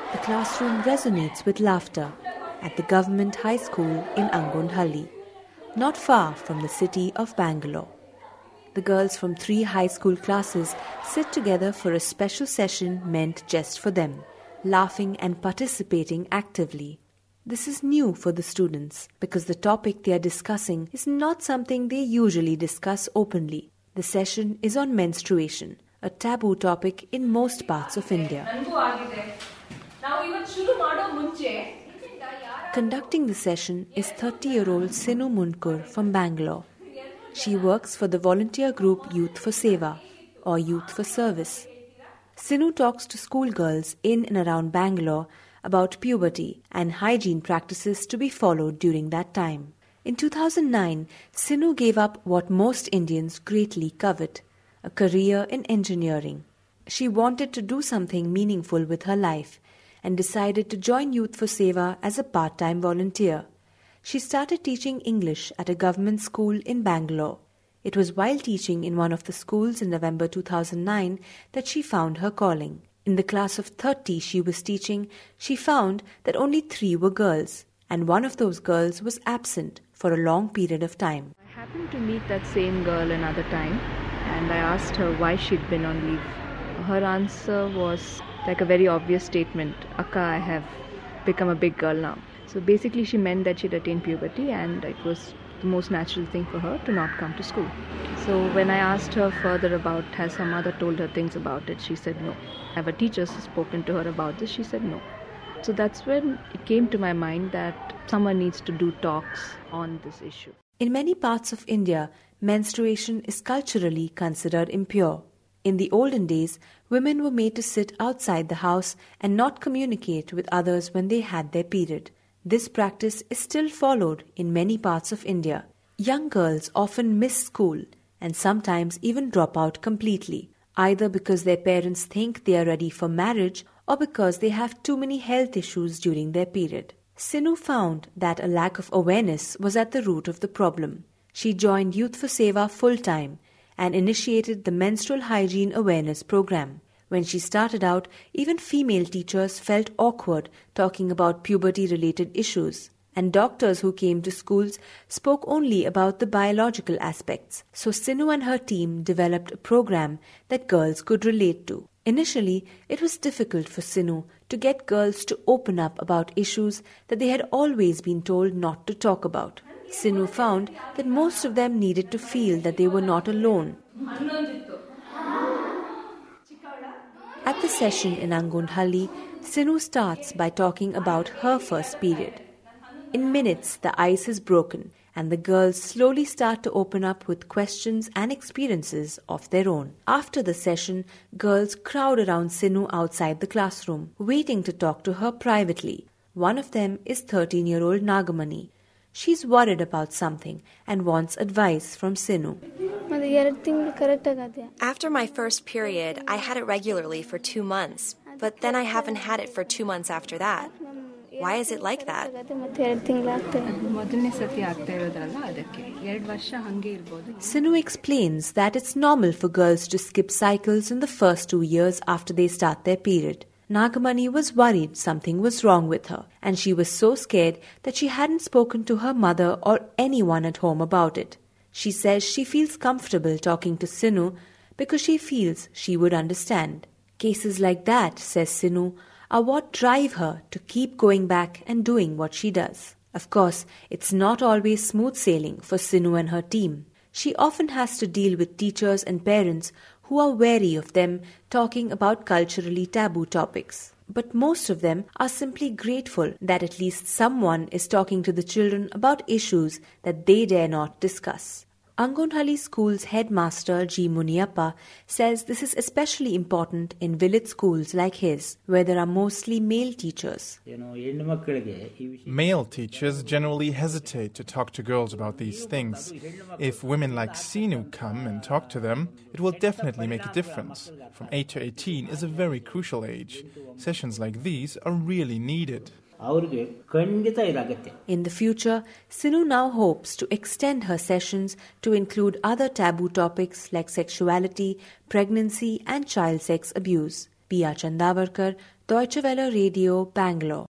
The classroom resonates with laughter at the government high school in Angondhalli, not far from the city of Bangalore. The girls from 3 high school classes sit together for a special session meant just for them, laughing and participating actively. This is new for the students because the topic they are discussing is not something they usually discuss openly. The session is on menstruation, a taboo topic in most parts of India. Conducting the session is 30-year-old Sinu Munkur from Bangalore. She works for the volunteer group Youth for Seva, or Youth for Service. Sinu talks to schoolgirls in and around Bangalore about puberty and hygiene practices to be followed during that time. In 2009, Sinu gave up what most Indians greatly covet, a career in engineering. She wanted to do something meaningful with her life and decided to join Youth for Seva as a part-time volunteer. She started teaching English at a government school in Bangalore. It was while teaching in one of the schools in November 2009 that she found her calling. In the class of 30 she was teaching, she found that only 3 were girls, and one of those girls was absent for a long period of time. I happened to meet that same girl another time, and I asked her why she'd been on leave. Her answer was like a very obvious statement, "Akka, I have become a big girl now." So basically she meant that she'd attained puberty and it was the most natural thing for her to not come to school. So when I asked her further about has her mother told her things about it, she said no. Have her teachers spoken to her about this? She said no. So that's when it came to my mind that someone needs to do talks on this issue. In many parts of India, menstruation is culturally considered impure. In the olden days, women were made to sit outside the house and not communicate with others when they had their period. This practice is still followed in many parts of India. Young girls often miss school and sometimes even drop out completely, either because their parents think they are ready for marriage or because they have too many health issues during their period. Sinu found that a lack of awareness was at the root of the problem. She joined Youth for Seva full-time and initiated the Menstrual Hygiene Awareness Program. When she started out, even female teachers felt awkward talking about puberty-related issues, and doctors who came to schools spoke only about the biological aspects. So Sinu and her team developed a program that girls could relate to. Initially, it was difficult for Sinu to get girls to open up about issues that they had always been told not to talk about. Sinu found that most of them needed to feel that they were not alone. At the session in Angondhalli, Sinu starts by talking about her first period. In minutes, the ice is broken and the girls slowly start to open up with questions and experiences of their own. After the session, girls crowd around Sinu outside the classroom, waiting to talk to her privately. One of them is 13-year-old Nagamani. She's worried about something and wants advice from Sinu. After my first period, I had it regularly for 2 months, but then I haven't had it for 2 months after that. Why is it like that? Sinu explains that it's normal for girls to skip cycles in the first 2 years after they start their period. Nagamani was worried something was wrong with her, and she was so scared that she hadn't spoken to her mother or anyone at home about it. She says she feels comfortable talking to Sinu because she feels she would understand. Cases like that, says Sinu, are what drive her to keep going back and doing what she does. Of course, it's not always smooth sailing for Sinu and her team. She often has to deal with teachers and parents who are wary of them talking about culturally taboo topics. But most of them are simply grateful that at least someone is talking to the children about issues that they dare not discuss. Angondhalli School's headmaster G. Muniappa says this is especially important in village schools like his, where there are mostly male teachers. Male teachers generally hesitate to talk to girls about these things. If women like Sinu come and talk to them, it will definitely make a difference. From 8 to 18 is a very crucial age. Sessions like these are really needed. In the future, Sinu now hopes to extend her sessions to include other taboo topics like sexuality, pregnancy and child sex abuse. Pia Chandavarkar, Deutsche Welle Radio, Bangalore.